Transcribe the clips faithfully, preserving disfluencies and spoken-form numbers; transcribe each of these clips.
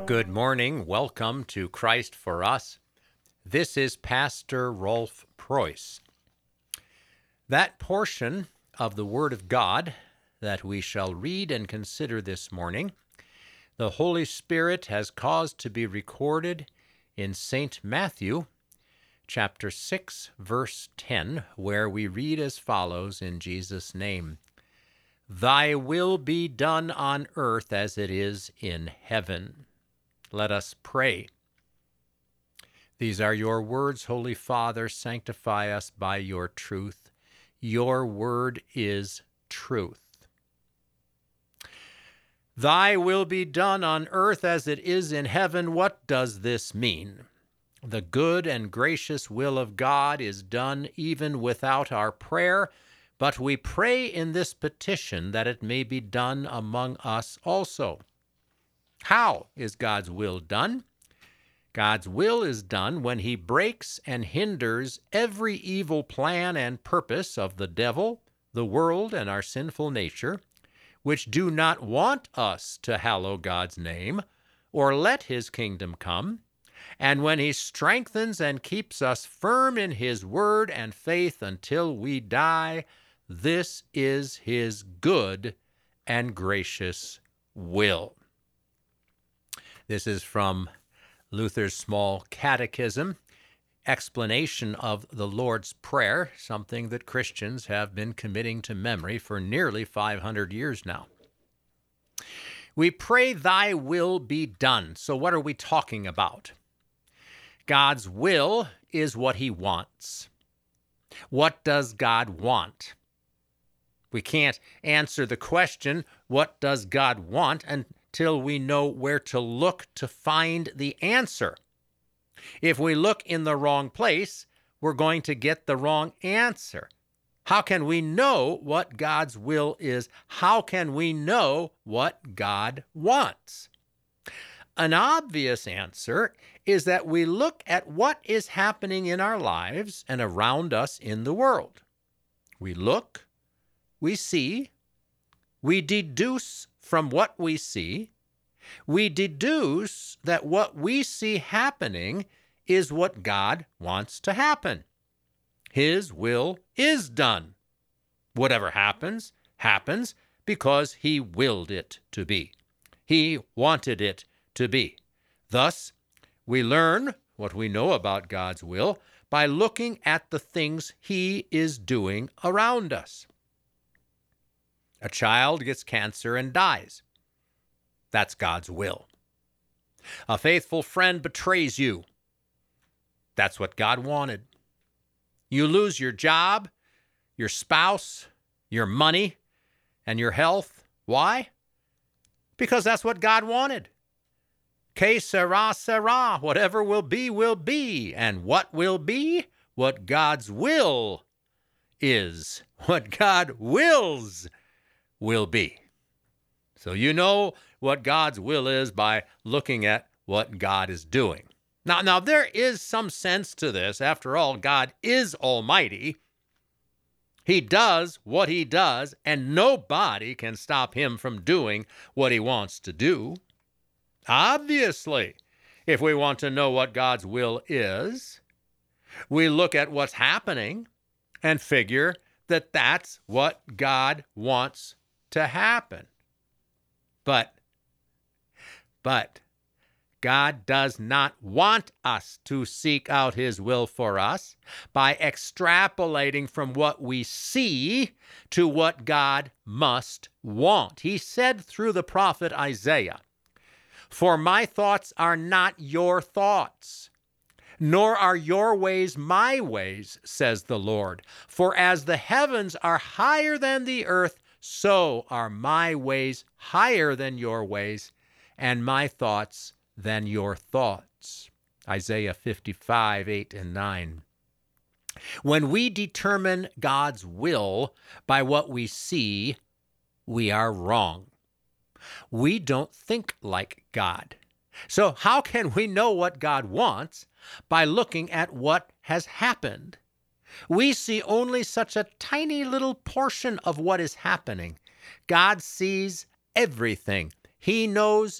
Good morning. Welcome to Christ for Us. This is Pastor Rolf Preuss. That portion of the Word of God that we shall read and consider this morning, the Holy Spirit has caused to be recorded in Saint Matthew, chapter six, verse ten, where we read as follows in Jesus' name: Thy will be done on earth as it is in heaven. Let us pray. These are your words, Holy Father. Sanctify us by your truth. Your word is truth. Thy will be done on earth as it is in heaven. What does this mean? The good and gracious will of God is done even without our prayer, but we pray in this petition that it may be done among us also. How is God's will done? God's will is done when he breaks and hinders every evil plan and purpose of the devil, the world, and our sinful nature, which do not want us to hallow God's name or let his kingdom come, and when he strengthens and keeps us firm in his word and faith until we die. This is his good and gracious will. This is from Luther's Small Catechism, explanation of the Lord's Prayer, something that Christians have been committing to memory for nearly five hundred years now. We pray, thy will be done. So what are we talking about? God's will is what he wants. What does God want? We can't answer the question, what does God want, until we know where to look to find the answer. If we look in the wrong place, we're going to get the wrong answer. How can we know what God's will is? How can we know what God wants? An obvious answer is that we look at what is happening in our lives and around us in the world. We look, we see, we deduce from what we see, we deduce that what we see happening is what God wants to happen. His will is done. Whatever happens, happens because he willed it to be. He wanted it to be. Thus, we learn what we know about God's will by looking at the things he is doing around us. A child gets cancer and dies. That's God's will. A faithful friend betrays you. That's what God wanted. You lose your job, your spouse, your money, and your health. Why? Because that's what God wanted. Que sera, sera. Whatever will be, will be. And what will be? What God's will is. What God wills will be. So you know what God's will is by looking at what God is doing. Now, now there is some sense to this. After all, God is almighty. He does what he does, and nobody can stop him from doing what he wants to do. Obviously, if we want to know what God's will is, we look at what's happening and figure that that's what God wants to happen. But, but, God does not want us to seek out his will for us by extrapolating from what we see to what God must want. He said through the prophet Isaiah, "For my thoughts are not your thoughts, nor are your ways my ways, says the Lord. For as the heavens are higher than the earth, so are my ways higher than your ways, and my thoughts than your thoughts." Isaiah fifty-five, eight and nine. When we determine God's will by what we see, we are wrong. We don't think like God. So how can we know what God wants? By looking at what has happened. We see only such a tiny little portion of what is happening. God sees everything. He knows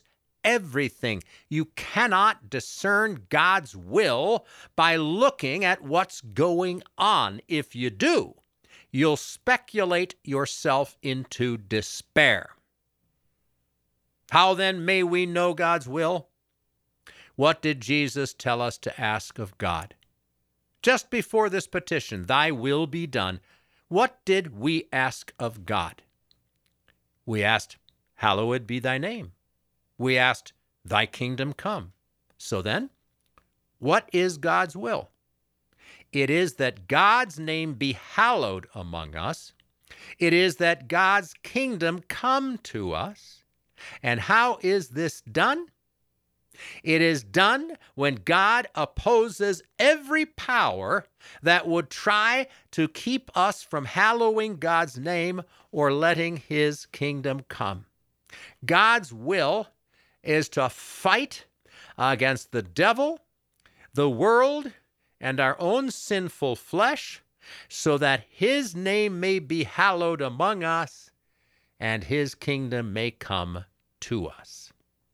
everything. You cannot discern God's will by looking at what's going on. If you do, you'll speculate yourself into despair. How then may we know God's will? What did Jesus tell us to ask of God? Just before this petition, thy will be done, what did we ask of God? We asked, hallowed be thy name. We asked, thy kingdom come. So then, what is God's will? It is that God's name be hallowed among us. It is that God's kingdom come to us. And how is this done? It is done when God opposes every power that would try to keep us from hallowing God's name or letting his kingdom come. God's will is to fight against the devil, the world, and our own sinful flesh, so that his name may be hallowed among us and his kingdom may come to us.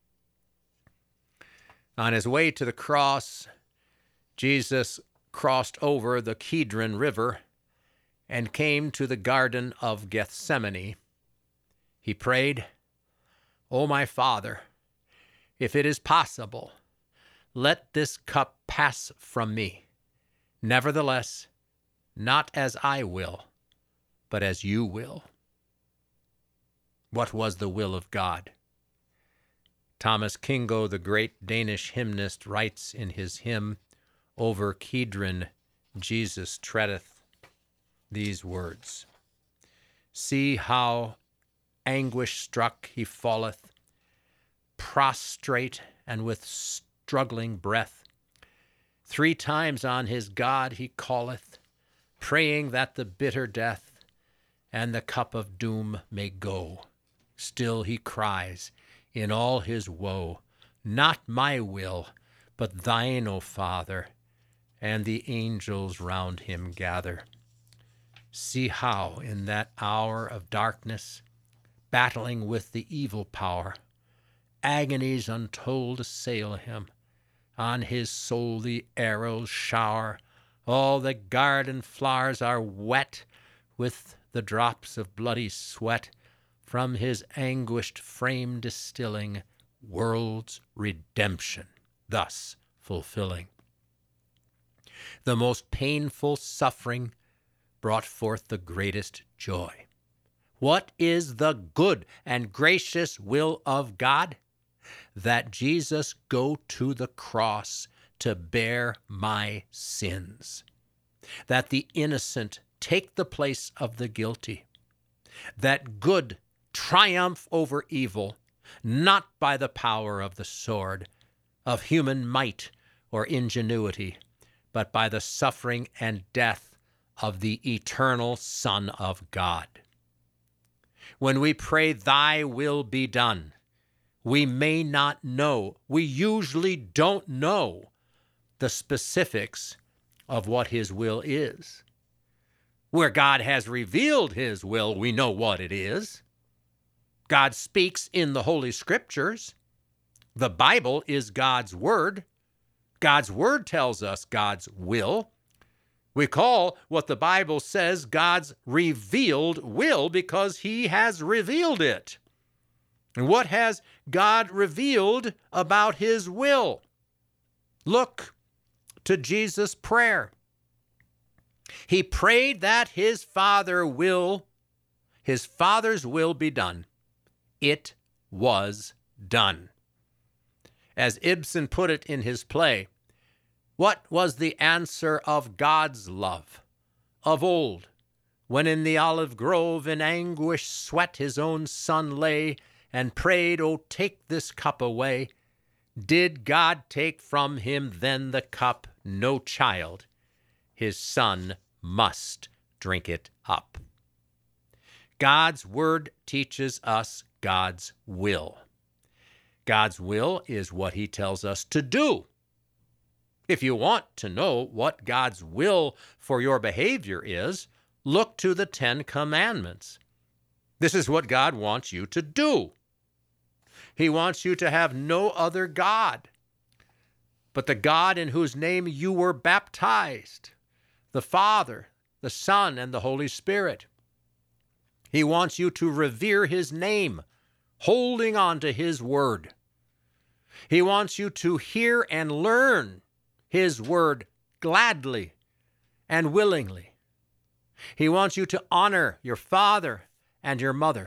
On his way to the cross, Jesus crossed over the Kidron River and came to the Garden of Gethsemane. He prayed, O my Father, if it is possible, let this cup pass from me. Nevertheless, not as I will, but as you will. What was the will of God? Thomas Kingo, the great Danish hymnist, writes in his hymn, Over Kidron Jesus treadeth, these words. See how anguish-struck he falleth, prostrate and with struggling breath. Three times on his God he calleth, praying that the bitter death and the cup of doom may go. Still he cries in all his woe, not my will, but thine, O Father, and the angels round him gather. See how in that hour of darkness, battling with the evil power, agonies untold assail him. On his soul the arrows shower. All the garden flowers are wet with the drops of bloody sweat, from his anguished frame distilling world's redemption, thus fulfilling. The most painful suffering brought forth the greatest joy. What is the good and gracious will of God? That Jesus go to the cross to bear my sins. That the innocent take the place of the guilty. That good triumph over evil, not by the power of the sword, of human might or ingenuity, but by the suffering and death of the eternal Son of God. When we pray, thy will be done, we may not know, we usually don't know the specifics of what his will is. Where God has revealed his will, we know what it is. God speaks in the Holy Scriptures. The Bible is God's Word. God's Word tells us God's will. We call what the Bible says God's revealed will because he has revealed it. And what has God revealed about his will? Look to Jesus' prayer. He prayed that his Father will, his Father's will be done. It was done. As Ibsen put it in his play, what was the answer of God's love of old, when in the olive grove in anguish sweat his own son lay, and prayed, "Oh, take this cup away"? Did God take from him then the cup? No, child. His son must drink it up. God's word teaches us God's will. God's will is what he tells us to do. If you want to know what God's will for your behavior is, look to the Ten Commandments. This is what God wants you to do. He wants you to have no other God but the God in whose name you were baptized, the Father, the Son, and the Holy Spirit. He wants you to revere his name, holding on to his word. He wants you to hear and learn his word gladly and willingly. He wants you to honor your father and your mother.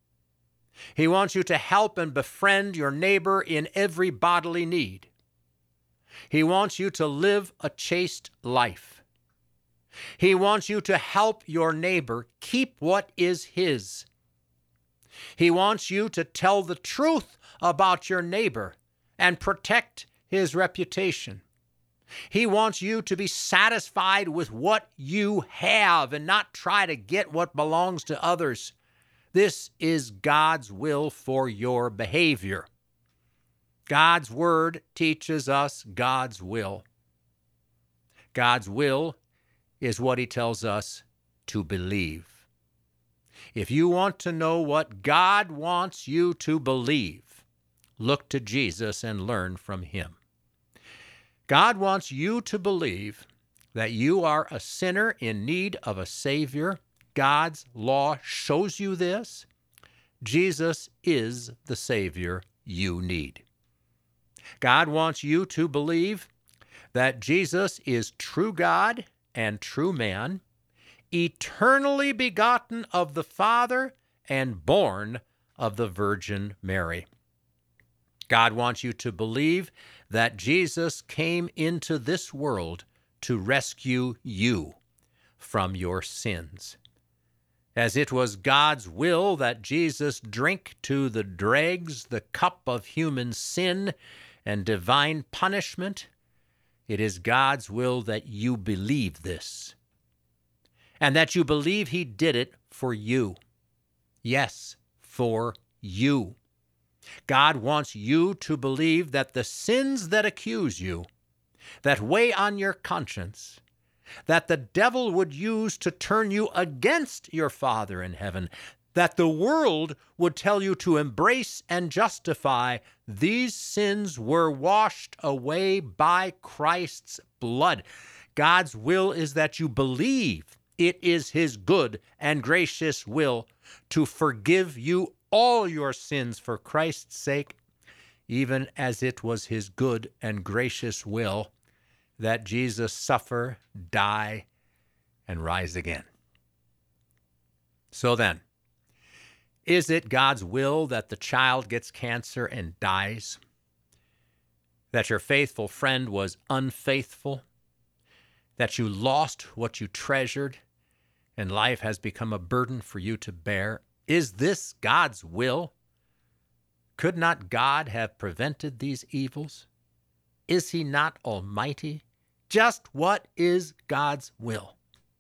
He wants you to help and befriend your neighbor in every bodily need. He wants you to live a chaste life. He wants you to help your neighbor keep what is his. He wants you to tell the truth about your neighbor and protect his reputation. He wants you to be satisfied with what you have and not try to get what belongs to others. This is God's will for your behavior. God's word teaches us God's will. God's will is what he tells us to believe. If you want to know what God wants you to believe, look to Jesus and learn from him. God wants you to believe that you are a sinner in need of a Savior. God's law shows you this. Jesus is the Savior you need. God wants you to believe that Jesus is true God and true man, eternally begotten of the Father and born of the Virgin Mary. God wants you to believe that Jesus came into this world to rescue you from your sins. As it was God's will that Jesus drink to the dregs the cup of human sin and divine punishment, it is God's will that you believe this, and that you believe he did it for you. Yes, for you. God wants you to believe that the sins that accuse you, that weigh on your conscience, that the devil would use to turn you against your Father in heaven, that the world would tell you to embrace and justify, these sins were washed away by Christ's blood. God's will is that you believe it is his good and gracious will to forgive you all your sins for Christ's sake, even as it was his good and gracious will that Jesus suffer, die, and rise again. So then, is it God's will that the child gets cancer and dies? That your faithful friend was unfaithful? That you lost what you treasured and life has become a burden for you to bear? Is this God's will? Could not God have prevented these evils? Is he not almighty? Just what is God's will?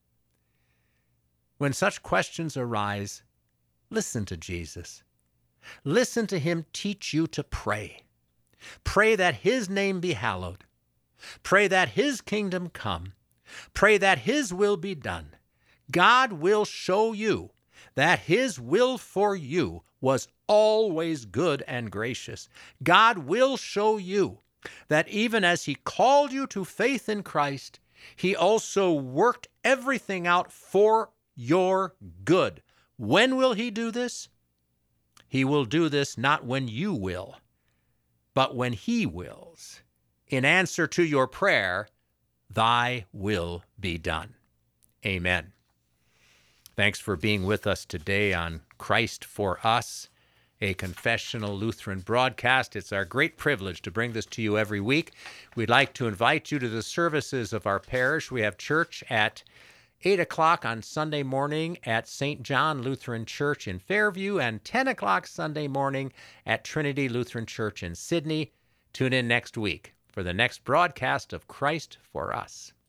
When such questions arise, listen to Jesus. Listen to him teach you to pray. Pray that his name be hallowed. Pray that his kingdom come. Pray that his will be done. God will show you that his will for you was always good and gracious. God will show you that even as he called you to faith in Christ, he also worked everything out for your good. When will he do this? He will do this not when you will, but when he wills. In answer to your prayer, thy will be done. Amen. Thanks for being with us today on Christ for Us, a confessional Lutheran broadcast. It's our great privilege to bring this to you every week. We'd like to invite you to the services of our parish. We have church at eight o'clock on Sunday morning at Saint John Lutheran Church in Fairview and ten o'clock Sunday morning at Trinity Lutheran Church in Sydney. Tune in next week for the next broadcast of Christ for Us.